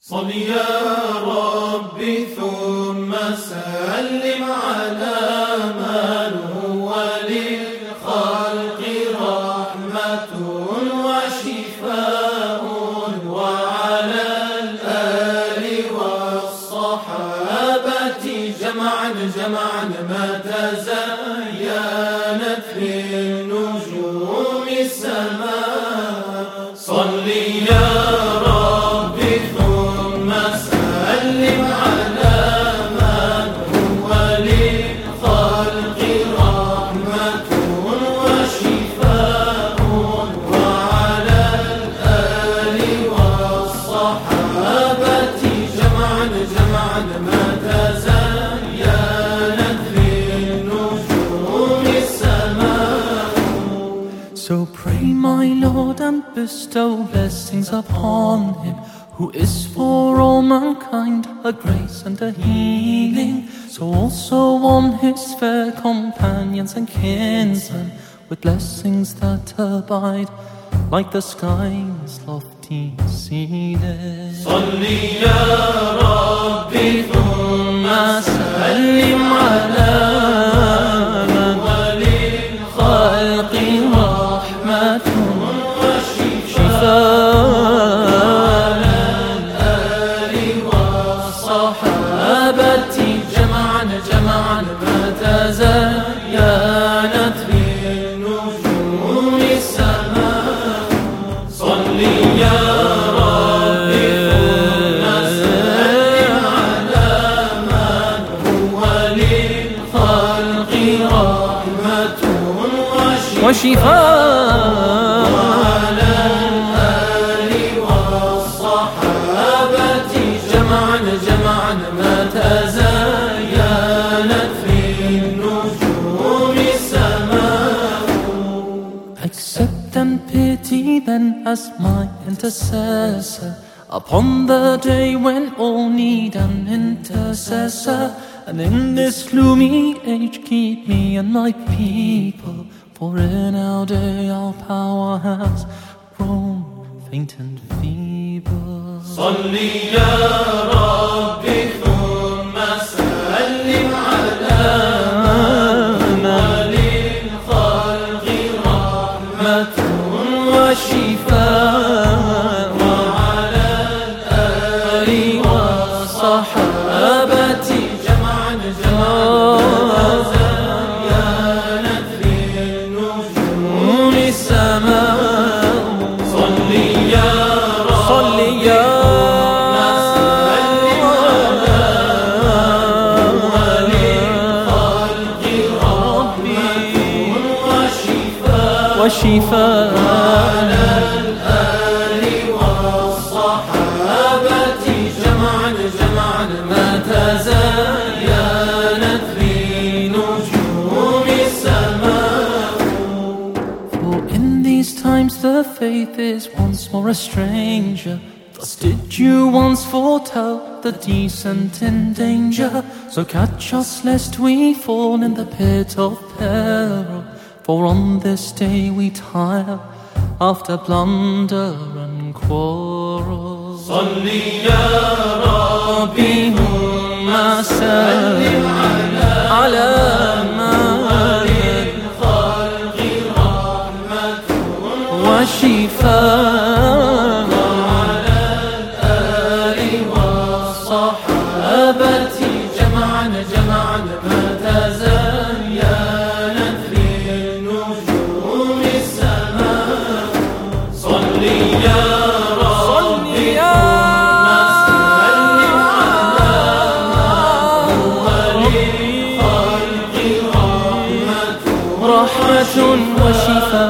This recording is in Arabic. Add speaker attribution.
Speaker 1: صل يا ربي ثم سلم على من هو للخلق رحمة وشفاء، وعلى الآل والصحابة جمعا ما تزينت في نجوم السماء. صل يا ربي ثم سلم على من هو للخلق رحمة وشفاء، وعلى الآل والصحابة جمعا ما تزينت في نجوم السماء.
Speaker 2: So pray, my Lord, and bestow blessings upon him, who is for all mankind a grace and a healing. So also on his fair companions and kinsmen, with blessings that abide like the sky's lofty ceiling.
Speaker 1: صل يا ربي ثم سلم على من هو للخلق رحمة وشفاء، صحابتي جمعا ما تزينت في نجوم السماء. صل يا ربي ثم سلم على من هو للخلق رحمة
Speaker 2: وشفاء،
Speaker 1: وعلى الآل والصحابة جمعا ما تزينت في نجوم السماء.
Speaker 2: Accept and pity then as my intercessor upon the day when all need an intercessor. And in this gloomy age keep me and my people, for in our day our power has grown faint and feeble.
Speaker 1: صل يا ربي ثم سلم على من هو للخلق رحمة وشفاء، وعلى الآل والصحابة جمعا تزينت في نجوم السماء. صل يا ربي
Speaker 2: وشفاء،
Speaker 1: وعلى الآل والصحابة جمعا ما تزينت في نجوم السماء.
Speaker 2: For in these times the faith is once more a stranger. Thus did you once foretell the decent in danger. So catch us lest we fall in the pit of peril, for on this day we tire after blunder and quarrel.
Speaker 1: صل يا ربي ثم سلم
Speaker 2: على
Speaker 1: من للخلق رحمة
Speaker 2: وشفاء،
Speaker 1: وعلى الآل والصحابة جمعا ما تزينت في نجوم السماء. صل يا ربي ثم سلم على من هو للخلق رحمة
Speaker 2: رحمة وشفاء.